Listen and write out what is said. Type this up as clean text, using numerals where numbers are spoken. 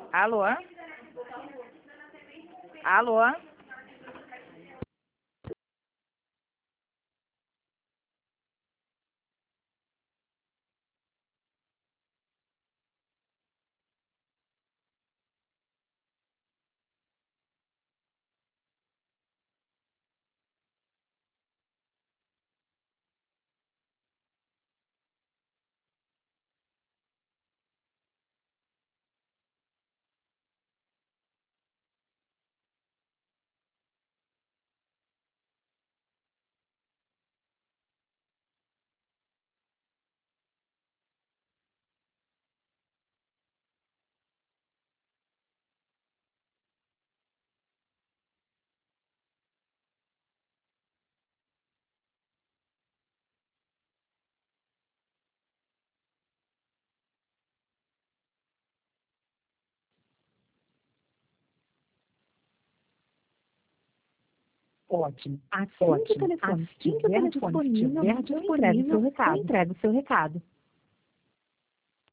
Alô? Alô? Ótimo. Assim que o telefone estiver disponível, eu entrego o seu recado.